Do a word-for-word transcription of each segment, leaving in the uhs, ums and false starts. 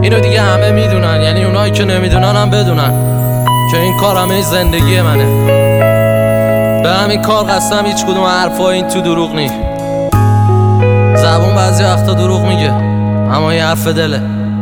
اینو دیگه همه میدونن، یعنی اونایی که نمیدونن هم بدونن که این کار همه زندگی منه. به همین کار قسم هیچ کدوم حرفا این تو دروغ نی. زبون بعضی وقتا دروغ میگه اما این حرف دله.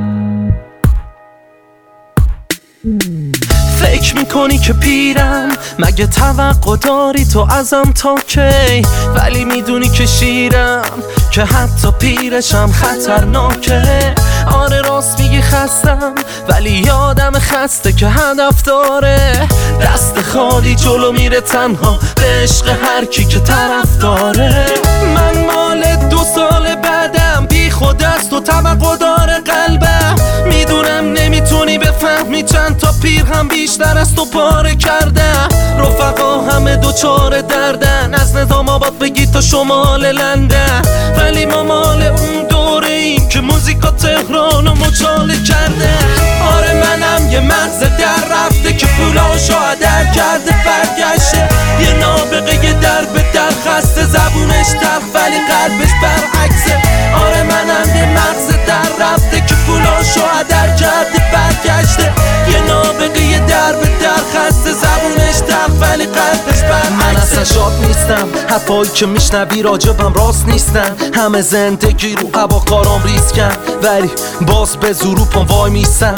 فکر میکنی که پیرم، مگه توقع داری تو ازم تا کی؟ ولی میدونی که شیرم، که حتی پیرشم خطرناکه. آره راست میگی خستم، ولی یادم خسته که هدف داره. دست خالی جلو میره تنها به عشق هر کی که طرف داره. من مال دو سال بعدم، بی خود است و توقع داره قلبم. میدونم نمیتونی بفهمی چند تا پیر هم بیشتر از تو پاره کردم. رفقا همه دوچار دردن، از نظام آباد بگی تا شمال لندن. ولی ما مال اون دوره ایم که موزیکا تهران و مچاله کرده. آره منم یه مغز در رفته که پولاشو هدر کرده برگشته. یه نابغه یه در به در خسته، زبونش تلخ ولی قلبش برعکسه. آره منم یه مغز در رفته که پولاشو هدر کرده برگشته. یه نابغه یه در به در خسته، زبونش تلخ ولی قلبش برعکسه. من اصلا شاد نیستم، حرفایی که میشنوی راجبم راست نیستن. همه زندگی رو هواکارام ریسکن، ولی باز به زور رو پام وای میستم.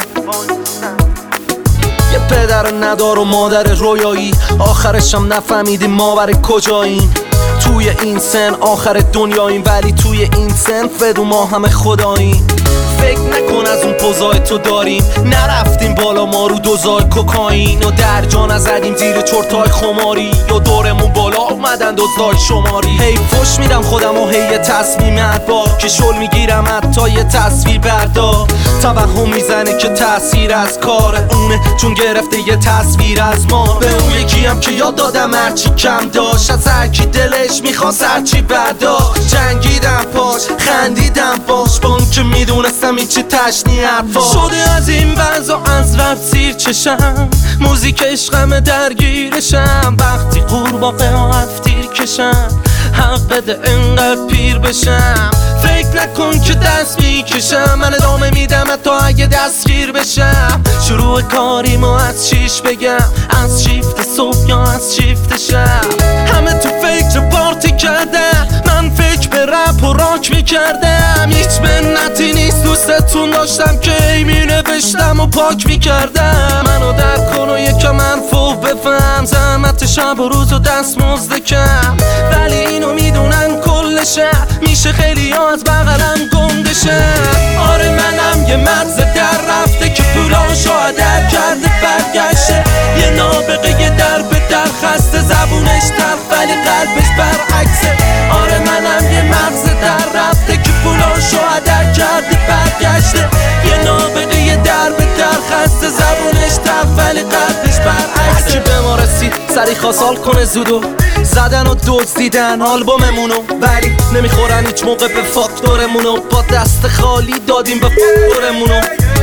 یه پدر ندار و مادر رویایی، آخرشم نفهمیدیم ما برای کجاییم. توی این سن آخر دنیاییم، ولی توی این سن فدو ما همه خداییم. فکر نکن از اون پوزای تو داریم، نرفتیم بالا ما رو دوزای کوکائین. و در جا نزدیم زیر چرتای خماری، یا دورمون بالا اومدن دوزای شماری. هی فش میدم خودم و هی تصمیم ادبار، که شل میگیرم حتی یه تصویر بردار. توهم میزنه که تأثیر از کار اونه، چون گرفته یه تصویر از ما. به اون یکی هم که یاد دادم هرچی کم داشت، از هرکی دلش میخواست هرچی برداشت. جنگیدم پاش، خندیدم باش، با اون که میدونستم هیچی تشنیت باش. شده از این وضع از رفت سیر چشم، موزیک عشقم درگیرشم. وقتی قورباغه ها هفتیر کشم، حق بده انقدر پیر بشم. فکر نکن که دست میکشم، من ادامه میدم حتی اگه دستگیر بشم. شروع کاریمو از شیش بگم، از شیفت صبح یا از شیفت شب. همه تو فکر پارتی کردم، من فکر به رپ و راک میکردم. هیچ منتی نیست دوستتون داشتم که ای مینوشتم و پاک میکردم. منو در کن و یکم حرفو بفهم، زحمت شب و روز و دست مزدکم. ولی اینو میدونن کل شهر، میشه خیلی ها از بغلم گندشه. آره منم یه مغز در رفته که پولاشو هدر کرده برگشته. یه نابغه یه در به در خسته، زبونش تلخ ولی قلبش برعکسه. آره منم یه مغز در رفته که پولاشو هدر کرده برگشته. یه نابغه یه در به در خسته، زبونش تلخ ولی قلبش برعکسه. هرکی به ما رسید سری خواست کنه زودو، زدن و دزدیدن آلبوممونو، ولی نمیخورن هیچ موقع به فاکتورمونو. با دست خالی دادیم به فاکتورمونو،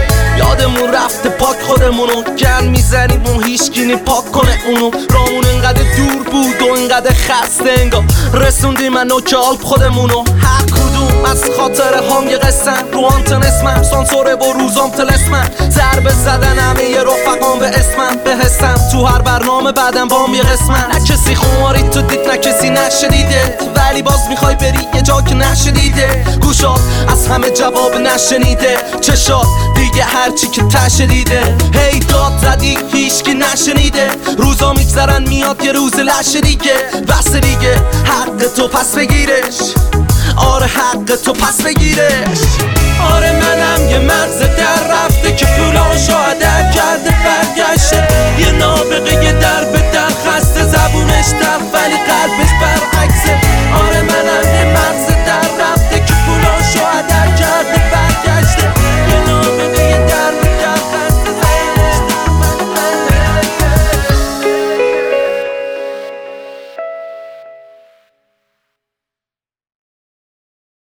یادمون رفته پاک خودمونو. گن میزنیم اون هیچکی پاک کنه اونو. رامون انقدر دور بود و انقدر خسته، انگار رسوندیم من نوک آلب خودمونو. هر کدوم از خاطر هم یه قسم، رو آنتن اسمم سانسوره و روزام تلسمم. ضربه زدن همه یه رفقام به اسمم، به حسم تو هر برنامه بعدم بام یه قسمم. نه کسی خماری تو دید، نه کسی نشنیده، ولی باز میخوای بری یه جا که نشنیده. گوشات از همه جواب نشنیده، چشات دیگه هرچی که تشنیده. هی داد زدی هیچکی نشنیده، روزا میگذرن میاد یه روز لشه دیگه. بس دیگه حق تو پس بگیرش، آره حق تو پس بگیرش. آره منم یه مغز در رفته که